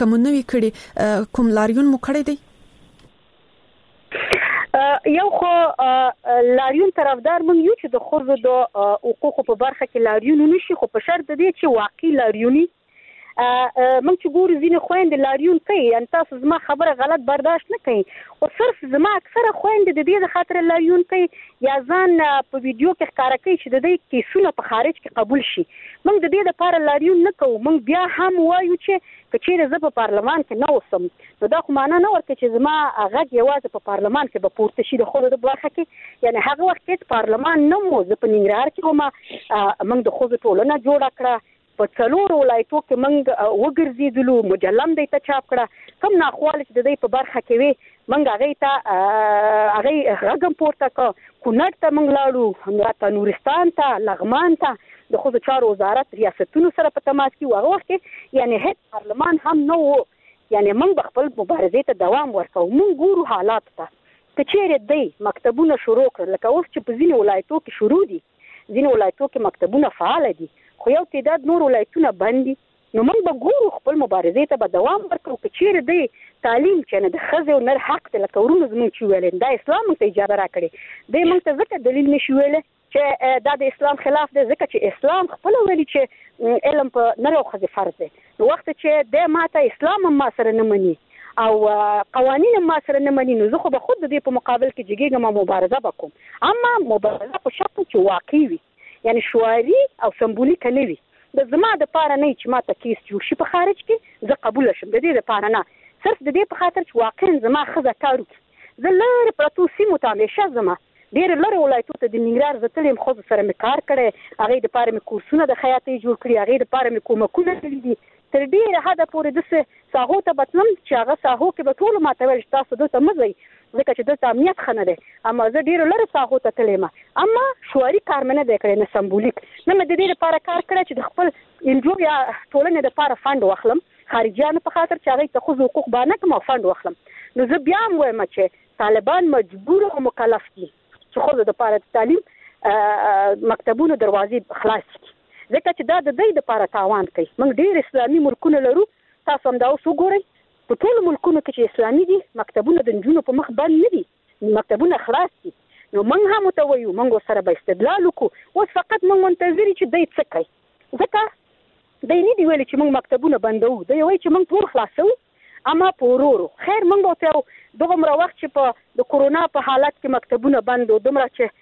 کوم نوې کړي کوم لاریون مو کړی دی؟ یو خو لاریون طرفدار مونږ یو چې د خوځو د حقوقو په برخه کې لاریون نشي، خو په شرط دی چې واقعي لاریونی مونږ چې ګورو ځینې خويندې لاریون کوي، ان تاسو زما خبره غلط برداشت نه کوي، او صرف زما اکثره خويندې د دې د خاطر لاریون کوي یا ځان په ویډیو کې ښکارا کوي چې د دې کیسونه په خارج کې قبول شي. مونږ د دې لپاره لاریون نه کوو، مونږ بیا هم وایو چې کچېره زه په پارلمان کې نه اوسم نو دا خو معنا نه ورکوي چې زما غږ یوازې په پارلمان کې به پورته شي د خوځو د برخه کې، یعنی هغه وخت کې پارلمان نه مو زه په ننګرهار کې مونږ د خوځو ټولنه جوړه کړه، په څلور ولایتو کې مونږ وګرځېدلو، مجلم دی ته چاپ کړه، کوم ناخواله چې د دې په برخه کې وي مونږ هغه غږم پورته کړ، کونړ ته مونږ لاړو، نورستان ته، لغمان ته، د خوځو چارو وزارت ریاستونو سره په تماس کې هغه وخت کې یعنی هیڅ پارلمان هم نه وو، یعنی مونږ خپل مبارزې ته دوام ورکوو. مونږ ګورو حالات ته کچېره دی مکتبونه شروع کړل، لکه اوس چې په ځینې ولایتو کې شروع دي، ځینې ولایتو کې مکتبونه فعال دي، خو یو تعداد نور ولایتونه بند دي، نو مونږ به ګورو خپل مبارزې ته به دوام ورکوو. کچېره دی تعلیم چې نه د ښځې او نر حق دی، لکه ورونو زموږ چې ویل دا اسلام موږ ته اجازه راکړې، دی موږ ته ځکه دلیل نشي ویلی چې دا د اسلام خلاف دی، ځکه چې اسلام خپل ویلي چې علم په نر او ښځې فرض دی. نو وخت چې د ماته اسلام هم ما سره نه مني او قوانین هم ما سره نه مني، نو زه خو به خود د دې په مقابل کې جګېږم، مبارزه وکوم، اما مبارزه په شکل چې واقعي وي، یعنی شعاري او سمبولیک نه وي. د زما د پاره نه چې ماته کیس جوړ شي په خارج کې زه قبول شم، د دې لپاره نه، صرف د دې په خاطر چې واقعا زما ښځه کار وکړي. زه لرې پرتو سیمو ته همیشه زما ډېر لرې ولایتو ته د ننګرهار زه تللی یم، ښځو سره مې کار کړی، هغې دپاره مې کورسونه د خیاطۍ جوړ کړي، هغې دپاره مې کومکونه کړي دي، تر ډېره حده پورې داسې ساحو ته به تلم چې هغه ساحو کې به ټولو ما ته ویل چې تاسو دلته مه ځئ ځکه چې دلته امنیت ښه نه دی، اما زه ډېرو لرې ساحو ته تللی یم، اما شعاري کار مې نه دی کړی، نه سمبولیک، نه مې د دې لپاره کار کړی چې د خپل انجو یا ټولنې دپاره فنډ واخلم، خارجیانو په خاطر چې هغې ته ښځو حقوق بیانه کړم او فنډ واخلم. نو زه بیا هم وایم چې طالبان مجبور او مکلف دي چې ښځو دپاره د تعلیم مکتبونو دروازې خلاص کړي، ځکه چې دا د دوی دپاره تاوان کوي. موږ ډېر اسلامي ملکونه لرو، تاسو هم دا اوس وګورئ، په ټولو ملکونو کې چې اسلامي دي مکتبونه د نجونو په مخ بند نه دي، مکتبونه خلاص دي. نو موږ هم ورته وایو، موږ ورسره به استدلال وکړو، اوس فقط موږ منتظر یو چې دی څه کوي، ځکه دی نه دی ویلي چې موږ مکتبونه بندوو، دی وایي چې موږ ټول خلاصوو، اما په ورو ورو. خیر موږ ورته دغومره وخت چې په د کورونا په حالت کې مکتبونه بند و، دومره چې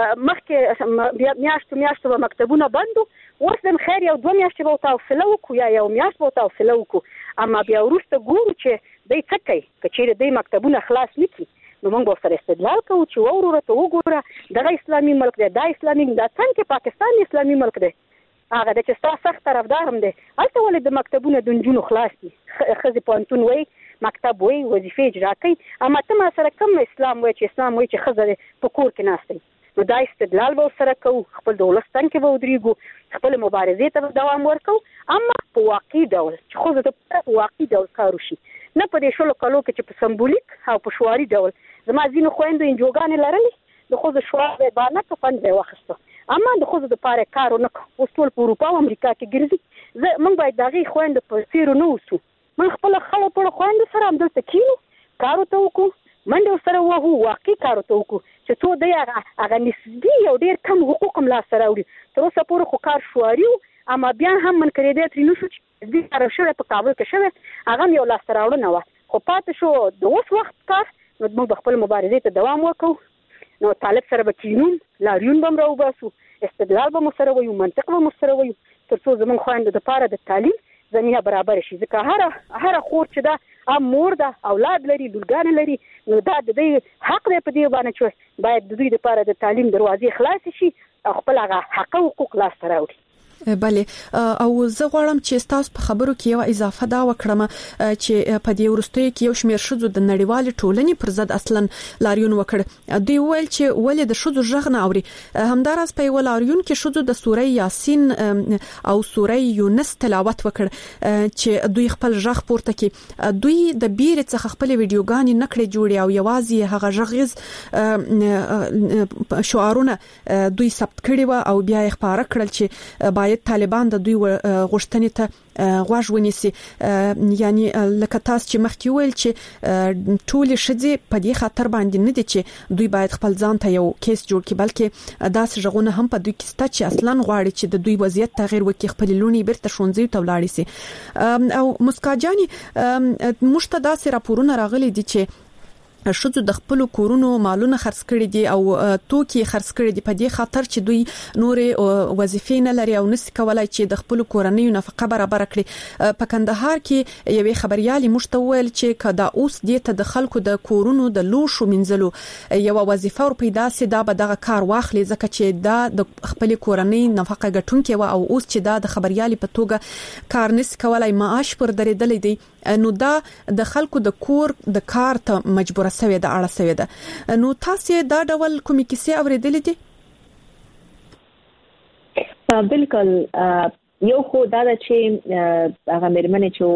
مخکې میاشتو به مکتبونه بند و، اوس هم خیر یو 2 میاشتې به ورته حوصله وکړو یا یو میاشت به ورته حوصله وکړو، اما بیا وروسته ګورو چې دی څه کوي. که چېرې دی مکتبونه خلاص نه کړي نو موږ به ورسره استدلال کوو چې ورو ته وګوره دغه اسلامي ملک دی، دا اسلامي دا څنګه پاکستان اسلامي ملک دی، هغه د چې ستا سخت طرفدار هم دی، هلته ولې د مکتبونه د نجونو خلاص دي، ښځې پوهنتون وایي، مکتب وایي، وظیفې اجرا کوي، اما ته ما سره کوم اسلام وایي چې اسلام وایي چې ښځه دی په کور کې ناست دی. نو دا استدلال به ورسره کوو، خپل د ولس څنګ کې به ودرېږو، خپل مبارزې ته به دوام ورکوو، اما په واقعي ډول چې ښځو ته په واقعي ډول کار وشي، نه په دې 16 کالو کې چې په سمبولیک او په شعاري ډول. زما ځینو خویندو انجوګانې لرلې، د ښځو شعار به یې بانه که فنډ به یې واخیسته، اما د ښځو دپاره کار ونه کړو. اوس ټول په اروپا او امریکا کې ګرځي، موږ باید د هغې خویندو په څېرو نه اوسو، موږ خپله خړو پړو خویندو سره همدلته کښېنو، کار ورته وکړو، منډې ورسره ووهو، واقعي کار ورته وکړو چې څو دی هغه نسبي او ډېر کم حقوق هم لاسته راوړي. تر اوسه پورې خو کار شعاري و، اما بیا هم منکرېدی ترې نه شو چې دې کار شوی په کابل کې شوی، هغه هم یو لاسته راوړنه وه، خو پاتې شو د اوس وخت کار. نو موږ به خپل مبارزې ته دوام وکړو، نو طالب سره به کینو، لاریون به هم راوباسو، استدلال به مو سره وایو، منطق به مو سره وایو، تر څو زموږ خویندو دپاره د تعلیم زمینه برابر شي. ځکه هره خور چې ده مور ده، اولاد لري، لورګانې لري، نو دا د دوی حق دی په دې باندې چې باید د دوی دپاره د تعلیم دروازې خلاصې شي او خپل هغه حق او حقوق لاسته راوړي. بله، او زه غواړم چې تاسو په خبرو کې یو اضافه دا وکړم چې په دې وروستیو کې یو شمېر ښځو د نړیوالې ټولنې پر ضد اصلا لاریون وکړ. دوی ویل چې ولې د ښځو غږ نه اوري. همداراز په یو لاریون کې ښځو د سورې یاسین او سورې یونس تلاوت وکړ چې دوی خپل غږ پورته کړي. دوی د بیرې څخه خپل ویډیوګانې نکړې جوړې او یوازې هغه غږیز شعارونه دوی ثبت کړي و او بیا یې خبره کړل چې باید باید طالبان د دوی غوښتنې ته غوږ ونیسي. یعنی لکه تاسو چې مخکې ویل چې ټول شذې په دې خاطر باندې نه دي چې دوی باید خپل ځان ته یو کیس جوړ کړي، بلکې داسې ژغونه هم په دوی کې سته چې اصلا غواړي چې د دوی وضعیت تغیر وکړي، خپل لونی بیرته ښوونځي ته ولاړ شي. او مسکاجانی مشته داسې راپورونه راغلي دي چې شذو د خپل کورونو مالونه خرڅ کړي دي او توکي خرڅ کړي دي په دې خاطر چې دوی نورې وظیفې نه لري او نس کولای چې د خپل کورنۍ نفقه برابر کړي. په کندهار کې یوې خبريالي مشتویل چې کدا اوس دې ته د خلکو د کورونو د لوشو منځلو یو وظیفه ور پیدا سي دا به دغه کار واخلي، ځکه چې دا د خپل کورنۍ نفقه ګټونکې و او اوس چې دا د خبريالي په توګه کار نس کولای معاش پر درېدل دي، نو دا د خلکو د کور د کار ته مجبور سوي ده اړه سوي ده. نو تاسو دا ډول کومې کیسې اوریدلې دي؟ بالکل یو خو دا چې هغه مېرمنې چې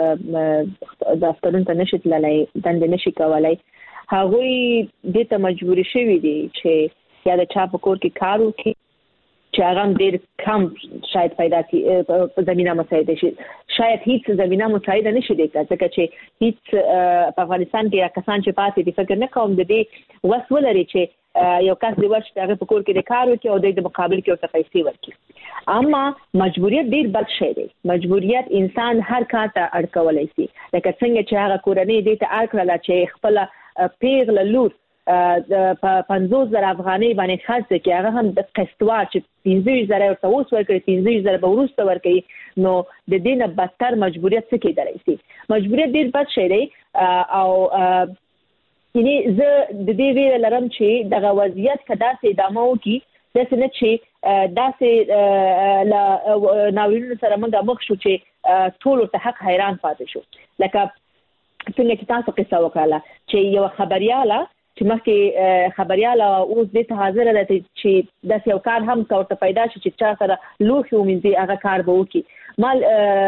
اوس د افترون ته نشي تللی، دند نشي کولای، هغه دې ته مجبور شوي دي چې یا د چا په کور کې کار وکړي چې هغه ډېر کم شاید پیدا کی په زمينه مساعده شي، شاید هیڅ زمينه مساعده نشي دیکھا، ځکه چې هیڅ په افغانستان کې کسان چې پاتې دي فکر نه کوم د دې وسول لري چې یو کس دی ورشي هغه په کور کې د کار وکړي او د مقابل کې ورته پیسې ورکړي. اما مجبوریت ډېر بد شی دی، مجبوریت انسان هر کار ته اړ کولای شي، لکه څنګه چې هغه کورنۍ دې ته اړ کړل چې خپل پیغله لور په 50,000 افغانۍ باندې خرڅ کړي، هغه هم د قسطوار چې 15,000 ورته اوس ورکړي 15,000 به وروسته ورکړي، نو د دې نه بدتر مجبوریت څه کېدلی شي. مجبوریت ډېر بد شی دی او یعنی زه د دې ویره لرم چې دغه وضعیت کدا سي ادامه وکړي داسې نه چې داسې ناورینونو سره موږ مخ شو چې ټول ته حق حیران پاتې شو. لکه څنګه چې تاسو قصه وکړه چې یو خبرياله چې مخکې خبرياله اوس د ته حاضر ده چې د یو کار هم تورته پیدا شي چې چا سره لوخي ومنځي هغه کار به وکړي. مال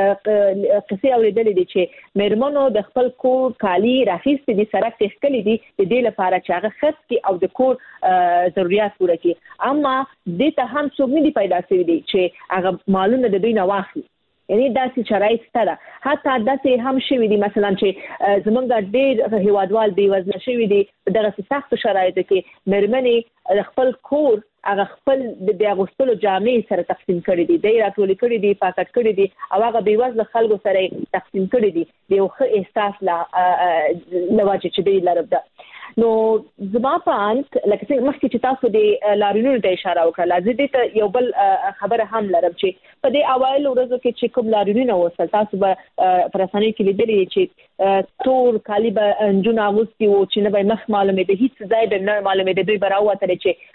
قصه اوریدلې دي چې مېرمنو د خپل کور کالی راخیستې دي، سره تخکلې دي د دې لپاره چې هغه خرڅ کړي او د کور ضرورت پوره کړي، اما د ته هم څوک نه دي پیدا شوی دي چې هغه مالونه د دوی نه واخلي. یعنی داسې شرایط ستاره، حتی داسې هم شوی دي مثلا چې زمونږ ډېر هیوادوال بې وزله شوي دي په دغه سختو شرایطو کې مېرمنې خپل کور هغه خپل د اغوستلو جامې سره تقسیم کړي دي، د راټولې کړي دي، پاکټ کړي دي او هغه بې وزله خلکو سره تقسیم کړي دي د یو ښه احساس لواجه چې دی لرب ده. نو زما په انت لکه څنګه مخکې چې تاسو د لارینونو ته اشاره وکړه، زه دې ته یو بل خبره هم لرم چې په دې اوایل ورځو کې چې کوم لارینونه وصل تاسو به پرسانې کې لیدلې چې تور کالی به انجون اغوستي او چې نه به مخ معلومه ده، هیڅ ځای به نه معلومه ده، دوی براوته چې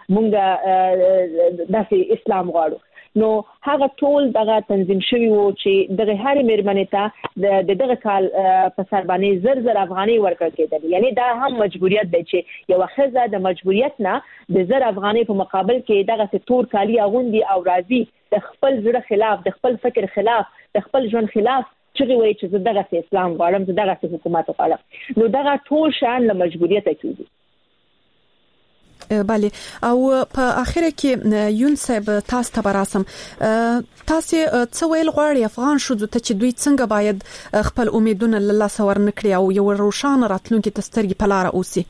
مونږ داسې اسلام غواړو. نو هغه ټول دغه تنظیم شوی وو چې دغه هر مېرمنې ته دغه کال په سر باندې زر افغانۍ ورکړل کېدل. یعنی دا هم مجبوریت دی چې یو خزه د مجبوریت نه د زر افغانۍ په مقابل کې دغه تور کالی اغوندي او راضي د خپل زړه خلاف، د خپل فکر خلاف، د خپل ژوند خلاف چې وایي چې زه دغه اسلام غواړم، زه دغه حکومت غواړم. نو دغه ټول شان له مجبوریت کېږي. بله، او په اخر کې یون صاحب تاسو ته براسم، تاسو څه ویل غواړي افغان شوزو ته چې دوی څنګه باید خپل امیدونه له لاسه ورنکړي او یو روښانه راتلونکي تسترګي په لار اوسي؟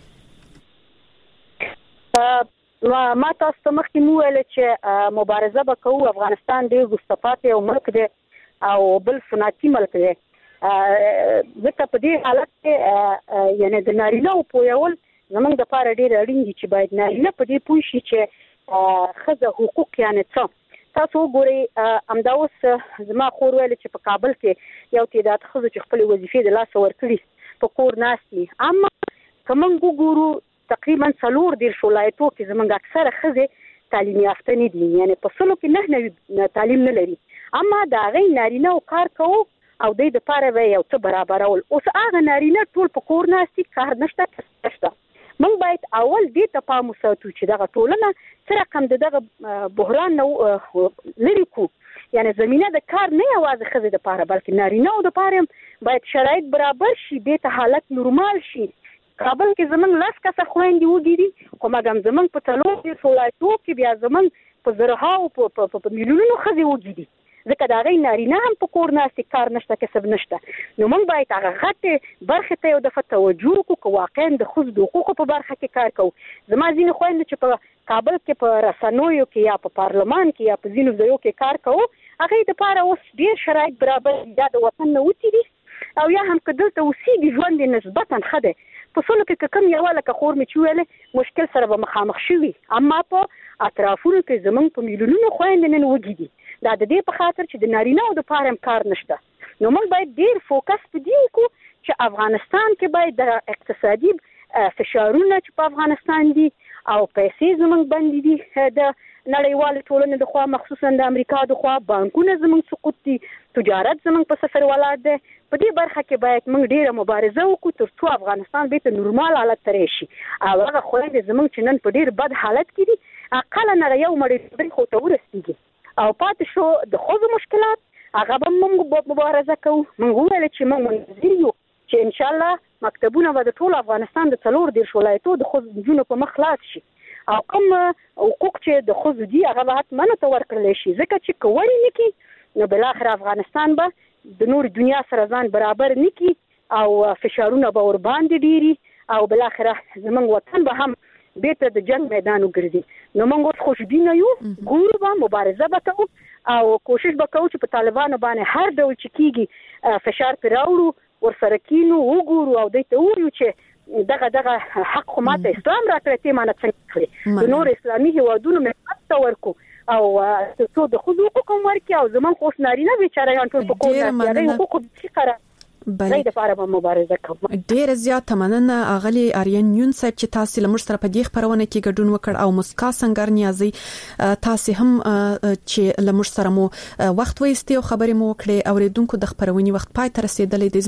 ما تاسو ته مخکې مو ویل چې مبارزه وکړو، افغانستان ډېر وروسته یو ملک دی او بل صنعتي ملک دی، ځکه په دې حالت کې یعنی د نارینه او پویول زمونږ د پاره ډېر اړین دي چې باید نارینه په دې پوه شي چې ښځه حقوق یعنی څه. تاسو وګورئ همدا اوس زما خور ویل چې په کابل کې یو تعداد ښځو چې خپل وظیفې د لاسه ورکړي په کور ناست دي، اما که موږ وګورو تقریبا 4 ولایتو کې زمونږ اکثره ښځې تعلیم یافته نه دي، یعنی په سلو کې 9 تعلیم نه لري، اما د هغې نارینه او کار کوو او دوی د پاره یو څه برابرول. اوس هغه نارینه ټول په کور ناست دي، کار نشته. موږ باید اول دې ته پام وساتو چې دغه ټولنه څه رقم دغه بحران نو لري کو، یعنی زمينه د کار نه یوازې ښځې د پاره بلکې نارینه او د پاره باید شرایط برابر شي، دې ته حالت نورمال شي کابل کې زمنګ لاس کسه خويندې وګړي خو مګم زمنګ په تلو کې سولایتو کې بیا زمنګ په زرهاو په میلیونونو خزي وګړي ځکه دا غي نارینه هم په کور ناستي کار نشته کسب نشته نو موږ باید هغه غټه برخه ته یو د توجه کو واقعا د خود د حقوقو په برخه کې کار کوو زما ځینې خويندې چې په کابل کې په رسنویو کې یا په پارلمان کې یا په ځینو ځایو کې کار کوو هغه د پاره اوس ډیر شرایط برابر یا د وطن نه وتی دي او یا هم کدلته اوسېږي ژوند نسبتا خده په څلو کې کوم یو لکه خور می چويله مشکل سره به مخامخ شوي اما په اطرافونو کې زمونږ په میلیونونو خويندې نن وګړي دا د دې په خاطر چې د نارینه او د پاره کار نشته نو موږ باید ډیر فوکس پدې وکړو چې افغانستان کې باید د اقتصادي فشارونه چې په افغانستان دي او پیسې زمونږ باندې دي د نړیوال ټولنې د خوا مخصوصا د امریکا د خوا بانکونه زمونږ سقوط دي تجارت زمونږ په صفر ولادت ده په دې برخه کې باید موږ ډیره مبارزه وکړو ترڅو افغانستان به ته نورمال حالت ته راشي او هغه خويندې زمونږ چې نن په ډیر بد حالت کې دي اقل نه یو مړی خو ته ورسېږي او پاتې شو د خوځو مشکلات هغه به موږ مبارزه کوو موږ ویل چې موږ منځري یو چې ان شاء الله مکتبونه به د ټول افغانستان د 4 ولایتو د خوځو جنونو په مخ خلاص شي او کوم حقوق چې د خوځو دي هغه به حتمنه ته ورکړل شي ځکه چې کوي نکي نو بل اخر افغانستان به د نور دنیا سره ځان برابر نکي او فشارونه به ور باندې ډيري او بل اخر زمونږ وطن به هم بیرته د جنگ میدان وګرځي نو موږ خوشبینه یو ګورو به مبارزه وکړو او کوشش وکړو چې په طالبانو باندې هر ډول چې کیږي فشار پر راوړو ورسره کینو وګورو او دته وایو چې دغه حق خو ماته اسلام راکړی ته مانه څنګه کړی د نور اسلامي هیوادونو مې ورکو او څو د حقوقو کوم ورکي او زمون خوش نارینه بیچاره یان ټول په کوم نه حقوق چې قرار بله د لپاره به مبارزه کوم ډیر زیات مننه اغلی آریان یون صاحب چې تاسو لمر سره په دې خبرونه کې ګډون وکړ او مسکا څنګه نیازي تاسو هم چې لمر سره مو وخت وېستي او خبرې مو وکړې اوریدونکو د خبرونې وخت پای ته رسیدلې